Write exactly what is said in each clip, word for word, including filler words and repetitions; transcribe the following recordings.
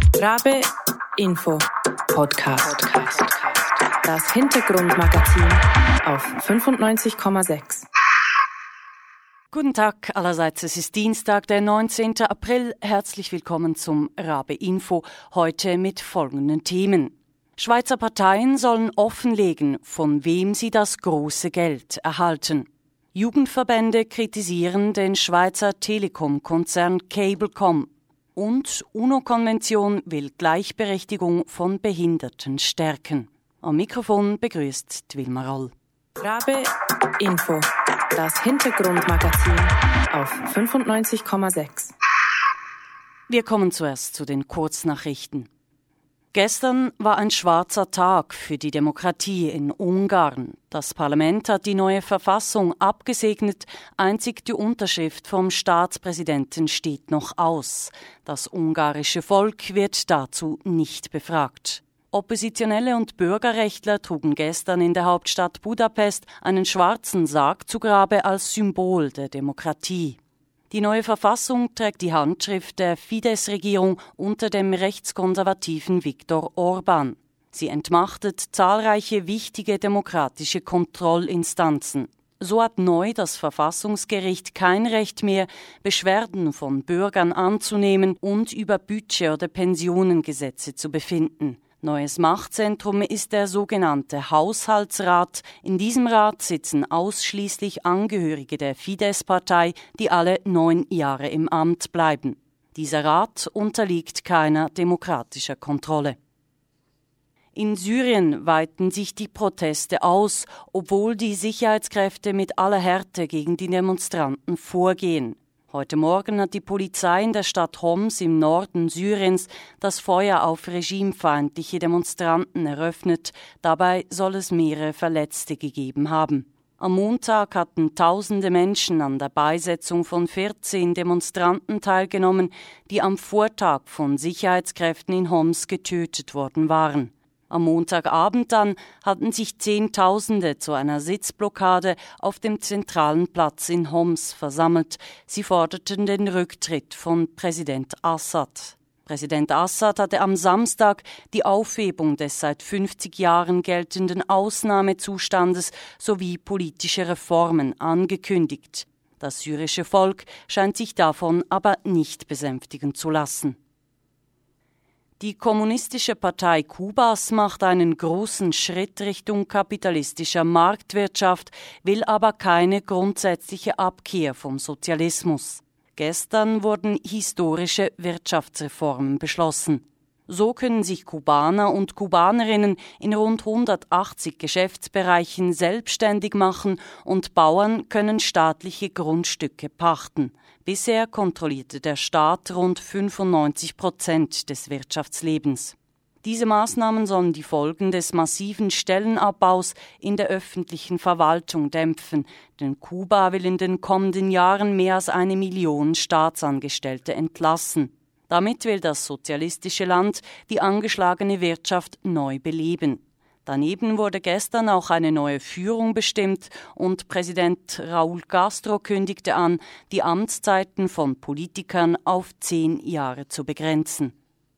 Rabe Info Podcast. Das Hintergrundmagazin auf fünfundneunzig Komma sechs. Guten Tag allerseits, es ist Dienstag, der neunzehnten April. Herzlich willkommen zum Rabe Info, heute mit folgenden Themen. Schweizer Parteien sollen offenlegen, von wem sie das große Geld erhalten. Jugendverbände kritisieren den Schweizer Telekom-Konzern Cablecom. Und UNO-Konvention will Gleichberechtigung von Behinderten stärken. Am Mikrofon begrüßt Wilma Roll. Rabe Info, das Hintergrundmagazin auf fünfundneunzig Komma sechs. Wir kommen zuerst zu den Kurznachrichten. Gestern war ein schwarzer Tag für die Demokratie in Ungarn. Das Parlament hat die neue Verfassung abgesegnet, einzig die Unterschrift vom Staatspräsidenten steht noch aus. Das ungarische Volk wird dazu nicht befragt. Oppositionelle und Bürgerrechtler trugen gestern in der Hauptstadt Budapest einen schwarzen Sarg zu Grabe als Symbol der Demokratie. Die neue Verfassung trägt die Handschrift der Fidesz-Regierung unter dem rechtskonservativen Viktor Orbán. Sie entmachtet zahlreiche wichtige demokratische Kontrollinstanzen. So hat neu das Verfassungsgericht kein Recht mehr, Beschwerden von Bürgern anzunehmen und über Budget- oder Pensionengesetze zu befinden. Neues Machtzentrum ist der sogenannte Haushaltsrat. In diesem Rat sitzen ausschließlich Angehörige der Fidesz-Partei, die alle neun Jahre im Amt bleiben. Dieser Rat unterliegt keiner demokratischer Kontrolle. In Syrien weiten sich die Proteste aus, obwohl die Sicherheitskräfte mit aller Härte gegen die Demonstranten vorgehen. Heute Morgen hat die Polizei in der Stadt Homs im Norden Syriens das Feuer auf regimefeindliche Demonstranten eröffnet. Dabei soll es mehrere Verletzte gegeben haben. Am Montag hatten tausende Menschen an der Beisetzung von vierzehn Demonstranten teilgenommen, die am Vortag von Sicherheitskräften in Homs getötet worden waren. Am Montagabend dann hatten sich Zehntausende zu einer Sitzblockade auf dem zentralen Platz in Homs versammelt. Sie forderten den Rücktritt von Präsident Assad. Präsident Assad hatte am Samstag die Aufhebung des seit fünfzig Jahren geltenden Ausnahmezustandes sowie politische Reformen angekündigt. Das syrische Volk scheint sich davon aber nicht besänftigen zu lassen. Die Kommunistische Partei Kubas macht einen großen Schritt Richtung kapitalistischer Marktwirtschaft, will aber keine grundsätzliche Abkehr vom Sozialismus. Gestern wurden historische Wirtschaftsreformen beschlossen. So können sich Kubaner und Kubanerinnen in rund hundertachtzig Geschäftsbereichen selbstständig machen und Bauern können staatliche Grundstücke pachten. Bisher kontrollierte der Staat rund fünfundneunzig Prozent des Wirtschaftslebens. Diese Maßnahmen sollen die Folgen des massiven Stellenabbaus in der öffentlichen Verwaltung dämpfen, denn Kuba will in den kommenden Jahren mehr als eine Million Staatsangestellte entlassen. Damit will das sozialistische Land die angeschlagene Wirtschaft neu beleben. Daneben wurde gestern auch eine neue Führung bestimmt und Präsident Raúl Castro kündigte an, die Amtszeiten von Politikern auf zehn Jahre zu begrenzen.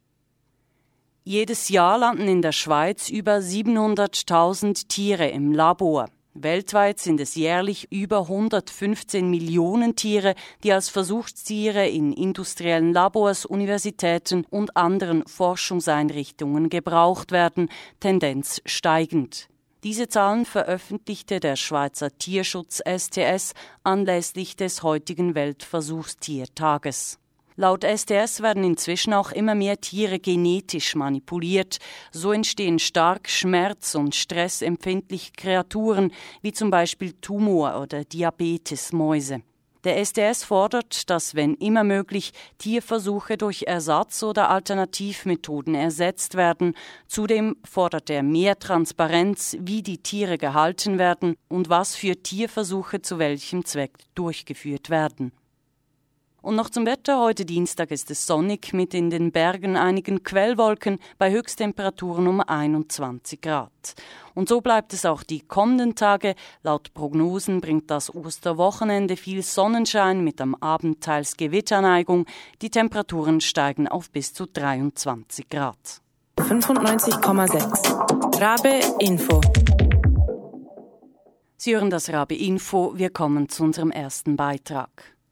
Jedes Jahr landen in der Schweiz über siebenhunderttausend Tiere im Labor. Weltweit sind es jährlich über hundertfünfzehn Millionen Tiere, die als Versuchstiere in industriellen Labors, Universitäten und anderen Forschungseinrichtungen gebraucht werden, Tendenz steigend. Diese Zahlen veröffentlichte der Schweizer Tierschutz S T S anlässlich des heutigen Weltversuchstiertages. Laut S T S werden inzwischen auch immer mehr Tiere genetisch manipuliert. So entstehen stark schmerz- und stressempfindliche Kreaturen, wie zum Beispiel Tumor- oder Diabetesmäuse. Der S T S fordert, dass, wenn immer möglich, Tierversuche durch Ersatz- oder Alternativmethoden ersetzt werden. Zudem fordert er mehr Transparenz, wie die Tiere gehalten werden und was für Tierversuche zu welchem Zweck durchgeführt werden. Und noch zum Wetter. Heute Dienstag ist es sonnig mit in den Bergen einigen Quellwolken bei Höchsttemperaturen um einundzwanzig Grad. Und so bleibt es auch die kommenden Tage. Laut Prognosen bringt das Osterwochenende viel Sonnenschein mit am Abend teils Gewitterneigung. Die Temperaturen steigen auf bis zu dreiundzwanzig Grad. fünfundneunzig Komma sechs Rabe Info. Sie hören das Rabe Info. Wir kommen zu unserem ersten Beitrag.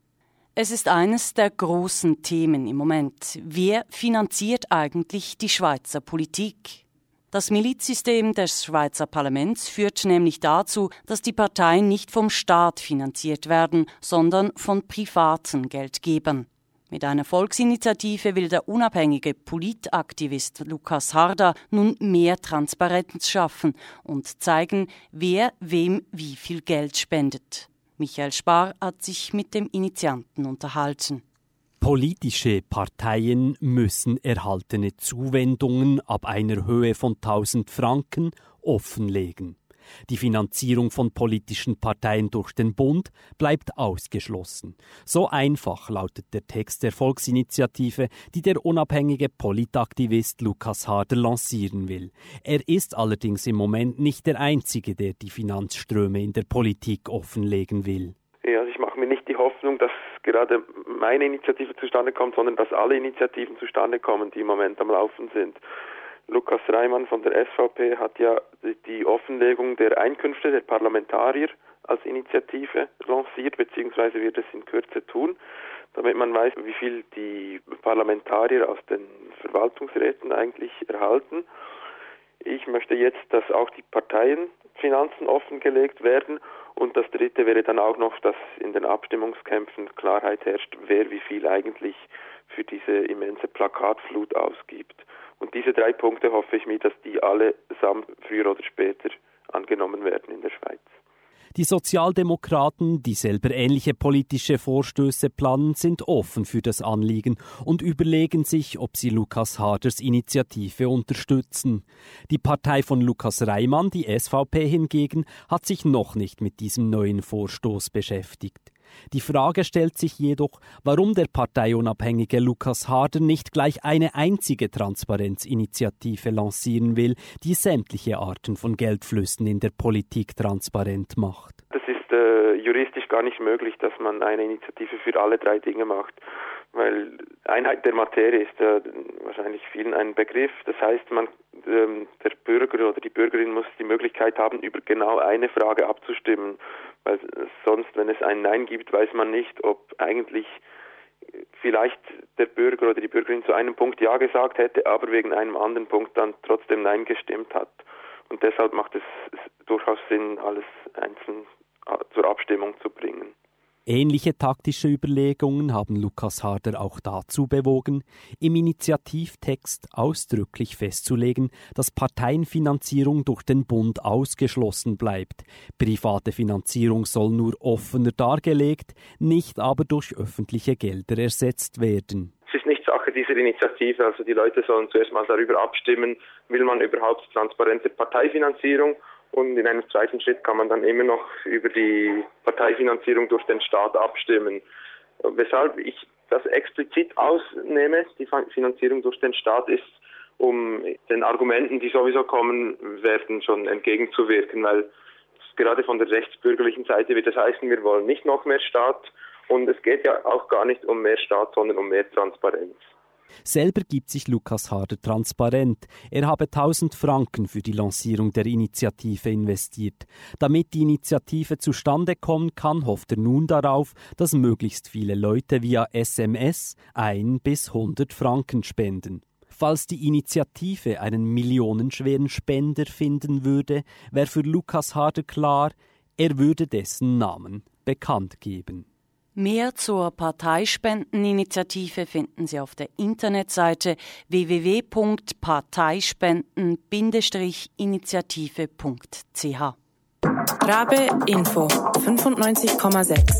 Es ist eines der großen Themen im Moment. Wer finanziert eigentlich die Schweizer Politik? Das Milizsystem des Schweizer Parlaments führt nämlich dazu, dass die Parteien nicht vom Staat finanziert werden, sondern von privaten Geldgebern. Mit einer Volksinitiative will der unabhängige Politaktivist Lukas Harder nun mehr Transparenz schaffen und zeigen, wer wem wie viel Geld spendet. Michael Spar hat sich mit dem Initianten unterhalten. Politische Parteien müssen erhaltene Zuwendungen ab einer Höhe von tausend Franken offenlegen. Die Finanzierung von politischen Parteien durch den Bund bleibt ausgeschlossen. So einfach lautet der Text der Volksinitiative, die der unabhängige Politaktivist Lukas Harder lancieren will. Er ist allerdings im Moment nicht der Einzige, der die Finanzströme in der Politik offenlegen will. Ja, also ich mache mir nicht die Hoffnung, dass gerade meine Initiative zustande kommt, sondern dass alle Initiativen zustande kommen, die im Moment am Laufen sind. Lukas Reimann von der S V P hat ja die Offenlegung der Einkünfte der Parlamentarier als Initiative lanciert, beziehungsweise wird es in Kürze tun, damit man weiß, wie viel die Parlamentarier aus den Verwaltungsräten eigentlich erhalten. Ich möchte jetzt, dass auch die Parteienfinanzen offengelegt werden, und das Dritte wäre dann auch noch, dass in den Abstimmungskämpfen Klarheit herrscht, wer wie viel eigentlich für diese immense Plakatflut ausgibt. Und diese drei Punkte hoffe ich mir, dass die allesamt früher oder später angenommen werden in der Schweiz. Die Sozialdemokraten, die selber ähnliche politische Vorstöße planen, sind offen für das Anliegen und überlegen sich, ob sie Lukas Harders Initiative unterstützen. Die Partei von Lukas Reimann, die S V P hingegen, hat sich noch nicht mit diesem neuen Vorstoß beschäftigt. Die Frage stellt sich jedoch, warum der parteiunabhängige Lukas Harder nicht gleich eine einzige Transparenzinitiative lancieren will, die sämtliche Arten von Geldflüssen in der Politik transparent macht. Das ist äh, juristisch gar nicht möglich, dass man eine Initiative für alle drei Dinge macht, weil Einheit der Materie ist äh, wahrscheinlich vielen ein Begriff. Das heißt, man, ähm, der Bürger oder die Bürgerin muss die Möglichkeit haben, über genau eine Frage abzustimmen. Weil sonst, wenn es ein Nein gibt, weiß man nicht, ob eigentlich vielleicht der Bürger oder die Bürgerin zu einem Punkt Ja gesagt hätte, aber wegen einem anderen Punkt dann trotzdem Nein gestimmt hat. Und deshalb macht es durchaus Sinn, alles einzeln zur Abstimmung zu bringen. Ähnliche taktische Überlegungen haben Lukas Harder auch dazu bewogen, im Initiativtext ausdrücklich festzulegen, dass Parteienfinanzierung durch den Bund ausgeschlossen bleibt. Private Finanzierung soll nur offener dargelegt, nicht aber durch öffentliche Gelder ersetzt werden. Es ist nicht Sache dieser Initiative, also die Leute sollen zuerst mal darüber abstimmen, will man überhaupt transparente Parteifinanzierung? Und in einem zweiten Schritt kann man dann immer noch über die Parteifinanzierung durch den Staat abstimmen. Weshalb ich das explizit ausnehme, die Finanzierung durch den Staat, ist, um den Argumenten, die sowieso kommen werden, schon entgegenzuwirken, weil gerade von der rechtsbürgerlichen Seite wird es heißen, wir wollen nicht noch mehr Staat, und es geht ja auch gar nicht um mehr Staat, sondern um mehr Transparenz. Selber gibt sich Lukas Harder transparent. Er habe tausend Franken für die Lancierung der Initiative investiert. Damit die Initiative zustande kommen kann, hofft er nun darauf, dass möglichst viele Leute via S M S ein bis hundert Franken spenden. Falls die Initiative einen millionenschweren Spender finden würde, wäre für Lukas Harder klar, er würde dessen Namen bekannt geben. Mehr zur Parteispendeninitiative finden Sie auf der Internetseite w w w punkt parteispenden Bindestrich initiative punkt c h. Rabe Info fünfundneunzig Komma sechs.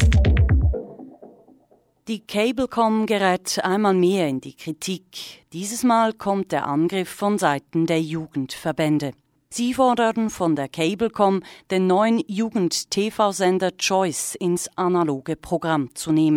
Die Cablecom gerät einmal mehr in die Kritik. Dieses Mal kommt der Angriff von Seiten der Jugendverbände. Sie forderten von der Cablecom, den neuen Jugend-T V-Sender Choice ins analoge Programm zu nehmen.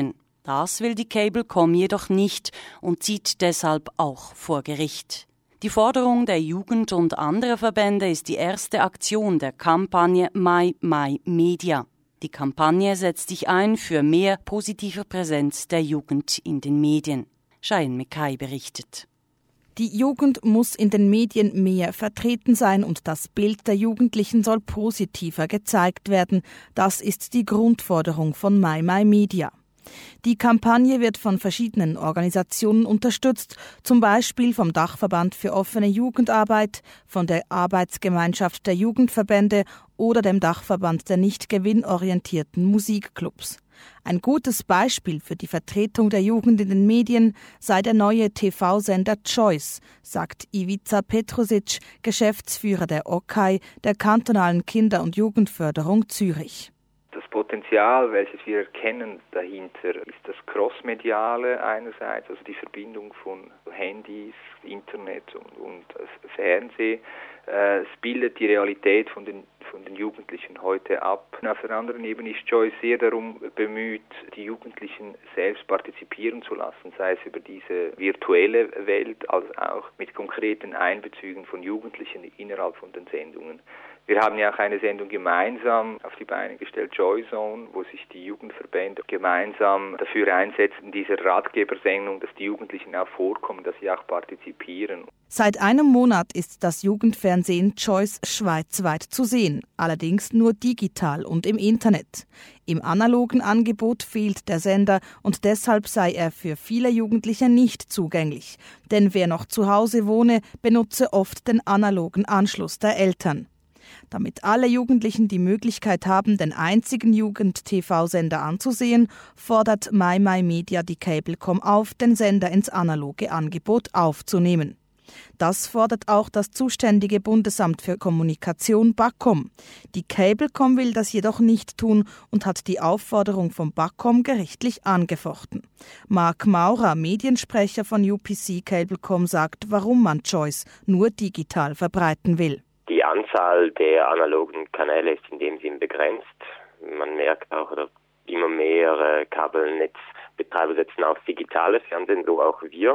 Das will die Cablecom jedoch nicht und zieht deshalb auch vor Gericht. Die Forderung der Jugend und anderer Verbände ist die erste Aktion der Kampagne My My Media. Die Kampagne setzt sich ein für mehr positive Präsenz der Jugend in den Medien. Shahin Mekai berichtet. Die Jugend muss in den Medien mehr vertreten sein und das Bild der Jugendlichen soll positiver gezeigt werden. Das ist die Grundforderung von My My Media. Die Kampagne wird von verschiedenen Organisationen unterstützt, zum Beispiel vom Dachverband für offene Jugendarbeit, von der Arbeitsgemeinschaft der Jugendverbände oder dem Dachverband der nicht gewinnorientierten Musikclubs. Ein gutes Beispiel für die Vertretung der Jugend in den Medien sei der neue T V-Sender Choice, sagt Ivica Petrosic, Geschäftsführer der O K A I, der kantonalen Kinder- und Jugendförderung Zürich. Das Potenzial, welches wir erkennen dahinter, ist das Crossmediale einerseits, also die Verbindung von Handys, Internet und, und Fernsehen. Es bildet die Realität von den, von den Jugendlichen heute ab. Auf der anderen Ebene ist Choice sehr darum bemüht, die Jugendlichen selbst partizipieren zu lassen, sei es über diese virtuelle Welt, als auch mit konkreten Einbezügen von Jugendlichen innerhalb von den Sendungen. Wir haben ja auch eine Sendung gemeinsam auf die Beine gestellt, Joy Zone, wo sich die Jugendverbände gemeinsam dafür einsetzen, diese Ratgebersendung, dass die Jugendlichen auch vorkommen, dass sie auch partizipieren. Seit einem Monat ist das Jugendfernsehen Choice schweizweit zu sehen, allerdings nur digital und im Internet. Im analogen Angebot fehlt der Sender und deshalb sei er für viele Jugendliche nicht zugänglich. Denn wer noch zu Hause wohne, benutze oft den analogen Anschluss der Eltern. Damit alle Jugendlichen die Möglichkeit haben, den einzigen Jugend-T V-Sender anzusehen, fordert My My Media die Cablecom auf, den Sender ins analoge Angebot aufzunehmen. Das fordert auch das zuständige Bundesamt für Kommunikation BAKOM. Die Cablecom will das jedoch nicht tun und hat die Aufforderung vom BAKOM gerichtlich angefochten. Marc Maurer, Mediensprecher von U P C Cablecom, sagt, warum man Choice nur digital verbreiten will. Die Anzahl der analogen Kanäle ist in dem Sinn begrenzt. Man merkt auch, oder immer mehr äh, Kabelnetzbetreiber setzen auf digitales Fernsehen, so auch wir.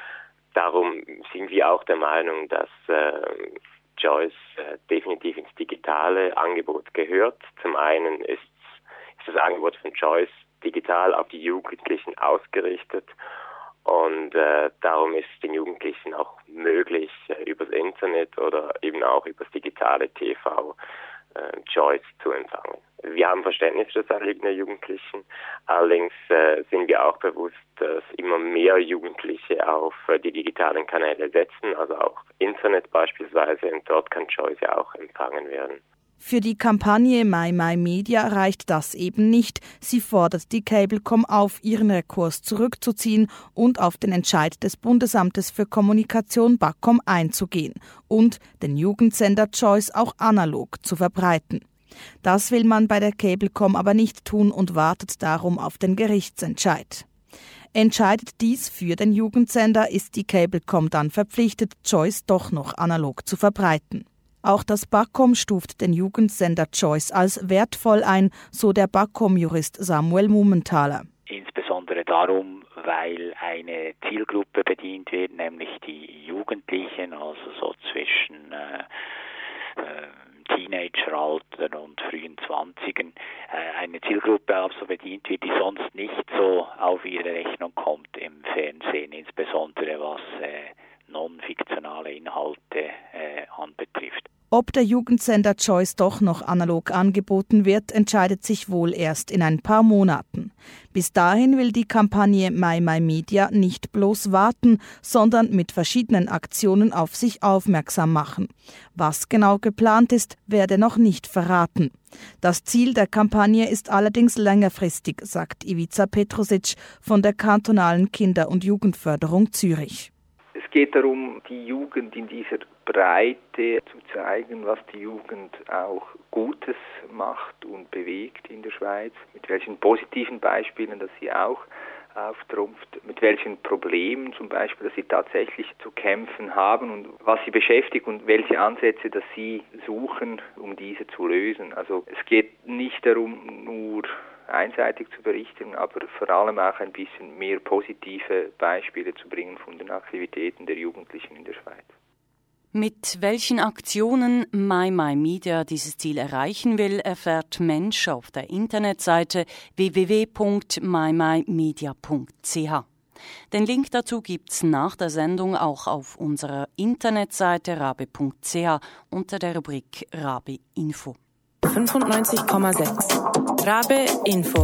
Darum sind wir auch der Meinung, dass äh, Choice äh, definitiv ins digitale Angebot gehört. Zum einen ist, ist das Angebot von Choice digital auf die Jugendlichen ausgerichtet. Und äh, darum ist den Jugendlichen auch möglich, äh, übers Internet oder eben auch übers digitale T V äh, Choice zu empfangen. Wir haben Verständnis für das Anliegen der Jugendlichen. Allerdings äh, sind wir auch bewusst, dass immer mehr Jugendliche auf äh, die digitalen Kanäle setzen, also auch Internet beispielsweise. Und dort kann Choice ja auch empfangen werden. Für die Kampagne My My Media reicht das eben nicht. Sie fordert die Cablecom auf, ihren Rekurs zurückzuziehen und auf den Entscheid des Bundesamtes für Kommunikation BAKOM einzugehen und den Jugendsender Choice auch analog zu verbreiten. Das will man bei der Cablecom aber nicht tun und wartet darum auf den Gerichtsentscheid. Entscheidet dies für den Jugendsender, ist die Cablecom dann verpflichtet, Choice doch noch analog zu verbreiten. Auch das BAKOM stuft den Jugendsender Choice als wertvoll ein, so der BAKOM-Jurist Samuel Mumenthaler. Insbesondere darum, weil eine Zielgruppe bedient wird, nämlich die Jugendlichen, also so zwischen äh, äh, Teenageralter und frühen Zwanzigen, äh, eine Zielgruppe also bedient wird, die sonst nicht so auf ihre Rechnung kommt im Fernsehen, insbesondere was äh, non-fiktionale Inhalte äh, anbetrifft. Ob der Jugendsender Choice doch noch analog angeboten wird, entscheidet sich wohl erst in ein paar Monaten. Bis dahin will die Kampagne My My Media nicht bloß warten, sondern mit verschiedenen Aktionen auf sich aufmerksam machen. Was genau geplant ist, werde noch nicht verraten. Das Ziel der Kampagne ist allerdings längerfristig, sagt Ivica Petrosic von der kantonalen Kinder- und Jugendförderung Zürich. Es geht darum, die Jugend in dieser Breite zu zeigen, was die Jugend auch Gutes macht und bewegt in der Schweiz, mit welchen positiven Beispielen das sie auch auftrumpft, mit welchen Problemen zum Beispiel, dass sie tatsächlich zu kämpfen haben und was sie beschäftigt und welche Ansätze, dass sie suchen, um diese zu lösen. Also es geht nicht darum, nur einseitig zu berichten, aber vor allem auch ein bisschen mehr positive Beispiele zu bringen von den Aktivitäten der Jugendlichen in der Schweiz. Mit welchen Aktionen MyMyMedia dieses Ziel erreichen will, erfährt Mensch auf der Internetseite w w w punkt my my media punkt c h. Den Link dazu gibt's nach der Sendung auch auf unserer Internetseite rabe punkt c h unter der Rubrik Rabe Info. fünfundneunzig Komma sechs Rabe Info.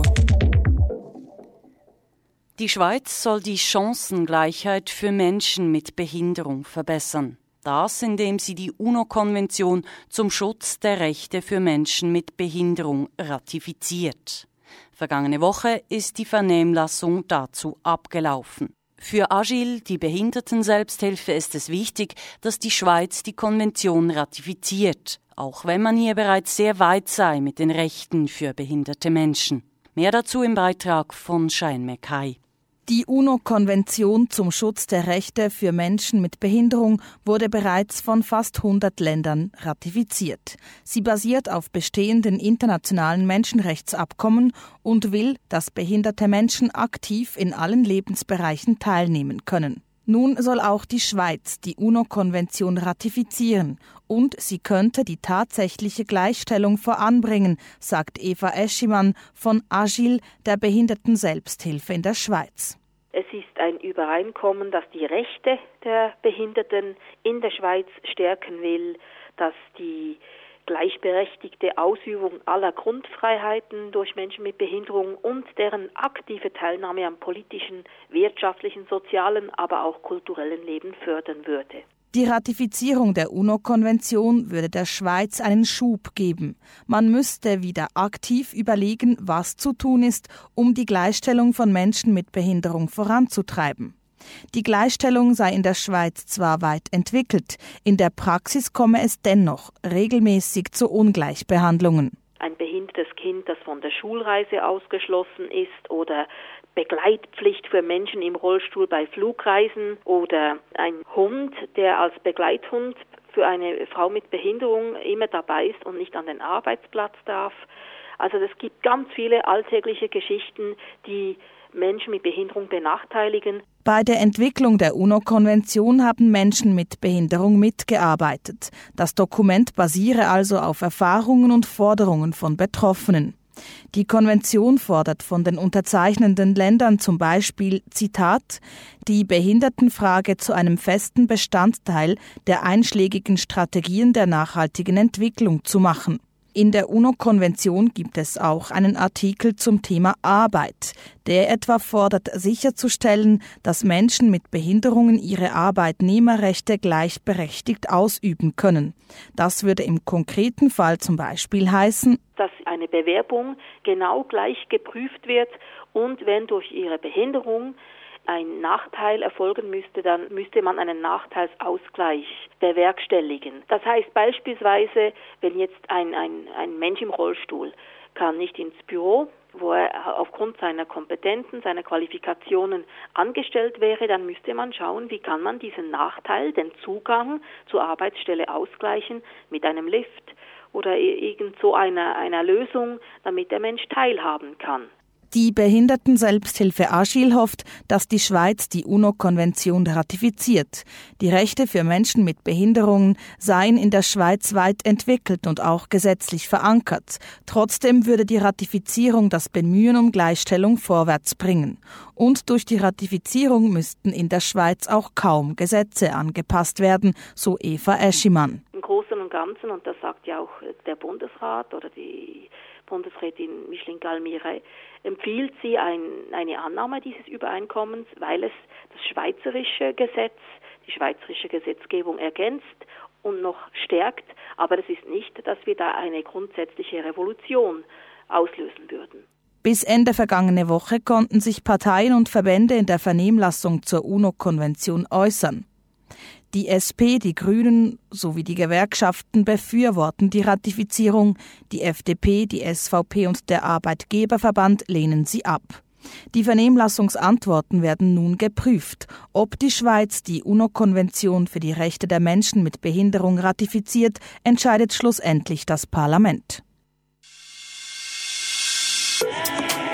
Die Schweiz soll die Chancengleichheit für Menschen mit Behinderung verbessern. Das, indem sie die UNO-Konvention zum Schutz der Rechte für Menschen mit Behinderung ratifiziert. Vergangene Woche ist die Vernehmlassung dazu abgelaufen. Für Agil, die Behindertenselbsthilfe, ist es wichtig, dass die Schweiz die Konvention ratifiziert, auch wenn man hier bereits sehr weit sei mit den Rechten für behinderte Menschen. Mehr dazu im Beitrag von Cheyenne Mekai. Die UNO-Konvention zum Schutz der Rechte für Menschen mit Behinderung wurde bereits von fast hundert Ländern ratifiziert. Sie basiert auf bestehenden internationalen Menschenrechtsabkommen und will, dass behinderte Menschen aktiv in allen Lebensbereichen teilnehmen können. Nun soll auch die Schweiz die UNO-Konvention ratifizieren und sie könnte die tatsächliche Gleichstellung voranbringen, sagt Eva Eschimann von Agil, der Behindertenselbsthilfe in der Schweiz. Es ist ein Übereinkommen, das die Rechte der Behinderten in der Schweiz stärken will, das die gleichberechtigte Ausübung aller Grundfreiheiten durch Menschen mit Behinderung und deren aktive Teilnahme am politischen, wirtschaftlichen, sozialen, aber auch kulturellen Leben fördern würde. Die Ratifizierung der UNO-Konvention würde der Schweiz einen Schub geben. Man müsste wieder aktiv überlegen, was zu tun ist, um die Gleichstellung von Menschen mit Behinderung voranzutreiben. Die Gleichstellung sei in der Schweiz zwar weit entwickelt, in der Praxis komme es dennoch regelmäßig zu Ungleichbehandlungen. Ein behindertes Kind, das von der Schulreise ausgeschlossen ist, oder Begleitpflicht für Menschen im Rollstuhl bei Flugreisen, oder ein Hund, der als Begleithund für eine Frau mit Behinderung immer dabei ist und nicht an den Arbeitsplatz darf. Also es gibt ganz viele alltägliche Geschichten, die Menschen mit Behinderung benachteiligen. Bei der Entwicklung der UNO-Konvention haben Menschen mit Behinderung mitgearbeitet. Das Dokument basiere also auf Erfahrungen und Forderungen von Betroffenen. Die Konvention fordert von den unterzeichnenden Ländern zum Beispiel, Zitat, die Behindertenfrage zu einem festen Bestandteil der einschlägigen Strategien der nachhaltigen Entwicklung zu machen. In der UNO-Konvention gibt es auch einen Artikel zum Thema Arbeit, der etwa fordert, sicherzustellen, dass Menschen mit Behinderungen ihre Arbeitnehmerrechte gleichberechtigt ausüben können. Das würde im konkreten Fall zum Beispiel heißen, dass eine Bewerbung genau gleich geprüft wird und wenn durch ihre Behinderung ein Nachteil erfolgen müsste, dann müsste man einen Nachteilsausgleich bewerkstelligen. Das heißt beispielsweise, wenn jetzt ein, ein, ein Mensch im Rollstuhl kann nicht ins Büro, wo er aufgrund seiner Kompetenzen, seiner Qualifikationen angestellt wäre, dann müsste man schauen, wie kann man diesen Nachteil, den Zugang zur Arbeitsstelle ausgleichen mit einem Lift oder irgend so einer, einer Lösung, damit der Mensch teilhaben kann. Die Behindertenselbsthilfe Agil hofft, dass die Schweiz die UNO-Konvention ratifiziert. Die Rechte für Menschen mit Behinderungen seien in der Schweiz weit entwickelt und auch gesetzlich verankert. Trotzdem würde die Ratifizierung das Bemühen um Gleichstellung vorwärts bringen. Und durch die Ratifizierung müssten in der Schweiz auch kaum Gesetze angepasst werden, so Eva Eschimann. Im Großen und Ganzen, und das sagt ja auch der Bundesrat oder die Bundesrätin Micheline Galmire, empfiehlt sie ein, eine Annahme dieses Übereinkommens, weil es das schweizerische Gesetz, die schweizerische Gesetzgebung ergänzt und noch stärkt. Aber das ist nicht, dass wir da eine grundsätzliche Revolution auslösen würden. Bis Ende vergangene Woche konnten sich Parteien und Verbände in der Vernehmlassung zur UNO-Konvention äußern. Die S P, die Grünen sowie die Gewerkschaften befürworten die Ratifizierung. Die F D P, die S V P und der Arbeitgeberverband lehnen sie ab. Die Vernehmlassungsantworten werden nun geprüft. Ob die Schweiz die UNO-Konvention für die Rechte der Menschen mit Behinderung ratifiziert, entscheidet schlussendlich das Parlament.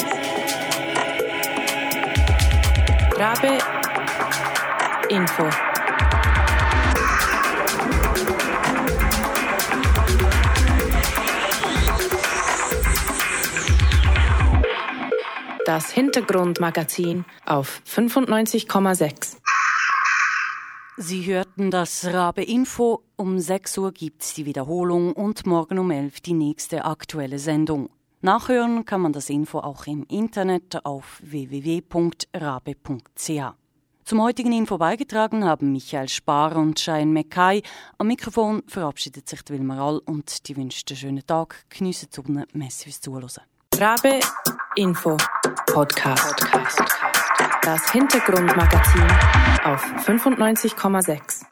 Rabe Info. Das Hintergrundmagazin auf fünfundneunzig Komma sechs. Sie hörten das Rabe Info. Um sechs Uhr gibt's die Wiederholung und morgen um elf die nächste aktuelle Sendung. Nachhören kann man das Info auch im Internet auf w w w punkt rabe punkt c h. Zum heutigen Info beigetragen haben Michael Spar und Cheyenne Mackay. Am Mikrofon verabschiedet sich Wilmar All und die wünscht einen schönen Tag. Geniessen die Sonne. Merci fürs Zuhören. Rabe Info Podcast. Podcast. Das Hintergrundmagazin auf fünfundneunzig Komma sechs.